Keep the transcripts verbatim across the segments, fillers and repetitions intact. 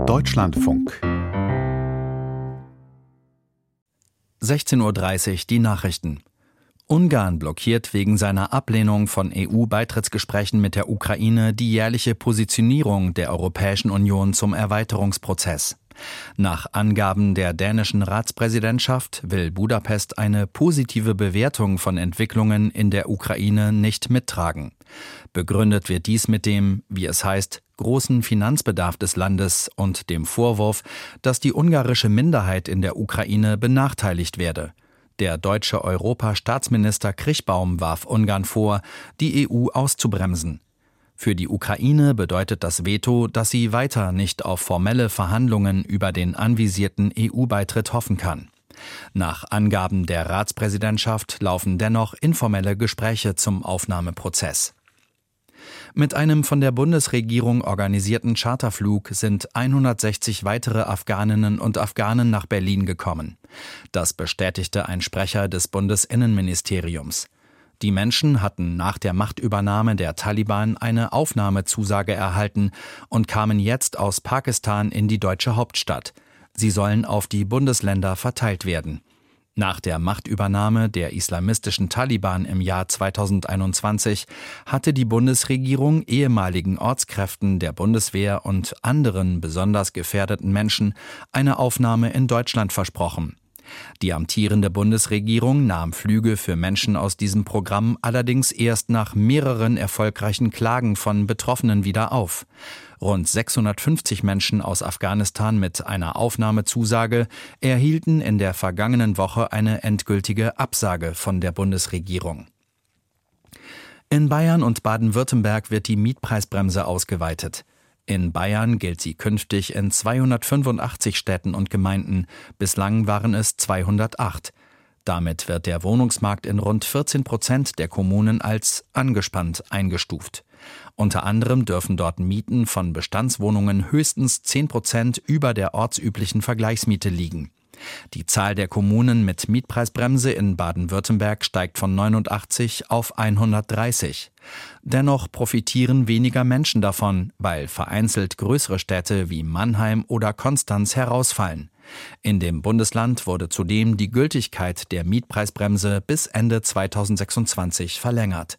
Deutschlandfunk. sechzehn Uhr dreißig die Nachrichten. Ungarn blockiert wegen seiner Ablehnung von E U-Beitrittsgesprächen mit der Ukraine die jährliche Positionierung der Europäischen Union zum Erweiterungsprozess. Nach Angaben der dänischen Ratspräsidentschaft will Budapest eine positive Bewertung von Entwicklungen in der Ukraine nicht mittragen. Begründet wird dies mit dem, wie es heißt, großen Finanzbedarf des Landes und dem Vorwurf, dass die ungarische Minderheit in der Ukraine benachteiligt werde. Der deutsche Europastaatsminister Krichbaum warf Ungarn vor, die E U auszubremsen. Für die Ukraine bedeutet das Veto, dass sie weiter nicht auf formelle Verhandlungen über den anvisierten E U-Beitritt hoffen kann. Nach Angaben der Ratspräsidentschaft laufen dennoch informelle Gespräche zum Aufnahmeprozess. Mit einem von der Bundesregierung organisierten Charterflug sind hundertsechzig weitere Afghaninnen und Afghanen nach Berlin gekommen. Das bestätigte ein Sprecher des Bundesinnenministeriums. Die Menschen hatten nach der Machtübernahme der Taliban eine Aufnahmezusage erhalten und kamen jetzt aus Pakistan in die deutsche Hauptstadt. Sie sollen auf die Bundesländer verteilt werden. Nach der Machtübernahme der islamistischen Taliban im Jahr zweitausendeinundzwanzig hatte die Bundesregierung ehemaligen Ortskräften der Bundeswehr und anderen besonders gefährdeten Menschen eine Aufnahme in Deutschland versprochen. Die amtierende Bundesregierung nahm Flüge für Menschen aus diesem Programm allerdings erst nach mehreren erfolgreichen Klagen von Betroffenen wieder auf. Rund sechshundertfünfzig Menschen aus Afghanistan mit einer Aufnahmezusage erhielten in der vergangenen Woche eine endgültige Absage von der Bundesregierung. In Bayern und Baden-Württemberg wird die Mietpreisbremse ausgeweitet. In Bayern gilt sie künftig in zweihundertfünfundachtzig Städten und Gemeinden, bislang waren es zweihundertacht. Damit wird der Wohnungsmarkt in rund vierzehn Prozent der Kommunen als angespannt eingestuft. Unter anderem dürfen dort Mieten von Bestandswohnungen höchstens zehn Prozent über der ortsüblichen Vergleichsmiete liegen. Die Zahl der Kommunen mit Mietpreisbremse in Baden-Württemberg steigt von neunundachtzig auf hundertdreißig. Dennoch profitieren weniger Menschen davon, weil vereinzelt größere Städte wie Mannheim oder Konstanz herausfallen. In dem Bundesland wurde zudem die Gültigkeit der Mietpreisbremse bis Ende zweitausendsechsundzwanzig verlängert.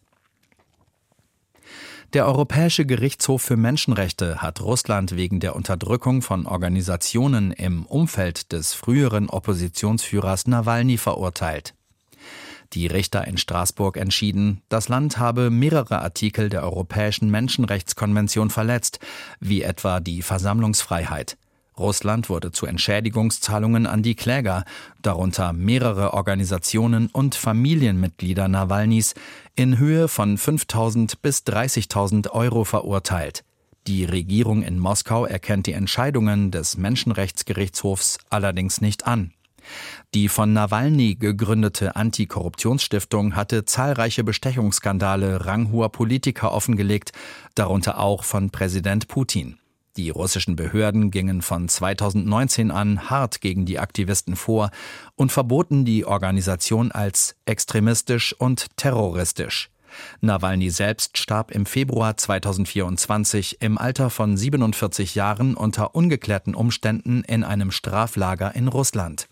Der Europäische Gerichtshof für Menschenrechte hat Russland wegen der Unterdrückung von Organisationen im Umfeld des früheren Oppositionsführers Nawalny verurteilt. Die Richter in Straßburg entschieden, das Land habe mehrere Artikel der Europäischen Menschenrechtskonvention verletzt, wie etwa die Versammlungsfreiheit. Russland wurde zu Entschädigungszahlungen an die Kläger, darunter mehrere Organisationen und Familienmitglieder Nawalnys, in Höhe von fünftausend bis dreißigtausend Euro verurteilt. Die Regierung in Moskau erkennt die Entscheidungen des Menschenrechtsgerichtshofs allerdings nicht an. Die von Nawalny gegründete Antikorruptionsstiftung hatte zahlreiche Bestechungsskandale ranghoher Politiker offengelegt, darunter auch von Präsident Putin. Die russischen Behörden gingen von zweitausendneunzehn an hart gegen die Aktivisten vor und verboten die Organisation als extremistisch und terroristisch. Nawalny selbst starb im Februar zweitausendvierundzwanzig im Alter von siebenundvierzig Jahren unter ungeklärten Umständen in einem Straflager in Russland.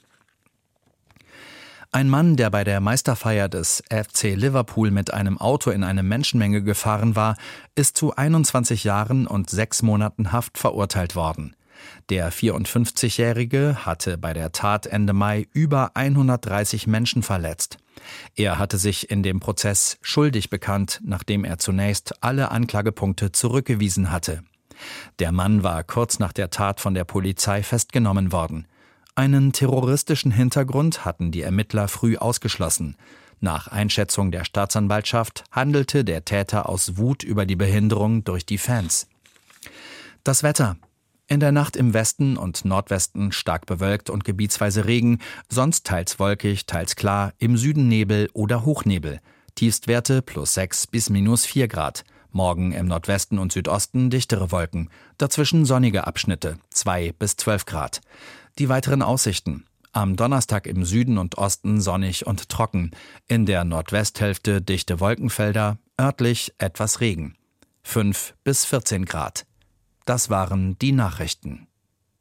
Ein Mann, der bei der Meisterfeier des F C Liverpool mit einem Auto in eine Menschenmenge gefahren war, ist zu einundzwanzig Jahren und sechs Monaten Haft verurteilt worden. Der vierundfünfzigjährige hatte bei der Tat Ende Mai über hundertdreißig Menschen verletzt. Er hatte sich in dem Prozess schuldig bekannt, nachdem er zunächst alle Anklagepunkte zurückgewiesen hatte. Der Mann war kurz nach der Tat von der Polizei festgenommen worden. Einen terroristischen Hintergrund hatten die Ermittler früh ausgeschlossen. Nach Einschätzung der Staatsanwaltschaft handelte der Täter aus Wut über die Behinderung durch die Fans. Das Wetter. In der Nacht im Westen und Nordwesten stark bewölkt und gebietsweise Regen, sonst teils wolkig, teils klar, im Süden Nebel oder Hochnebel. Tiefstwerte plus sechs bis minus vier Grad. Morgen im Nordwesten und Südosten dichtere Wolken, dazwischen sonnige Abschnitte, zwei bis zwölf Grad. Die weiteren Aussichten. Am Donnerstag im Süden und Osten sonnig und trocken. In der Nordwesthälfte dichte Wolkenfelder, örtlich etwas Regen. fünf bis vierzehn Grad. Das waren die Nachrichten.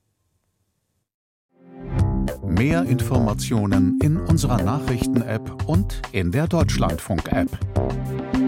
Mehr Informationen in unserer Nachrichten-App und in der Deutschlandfunk-App.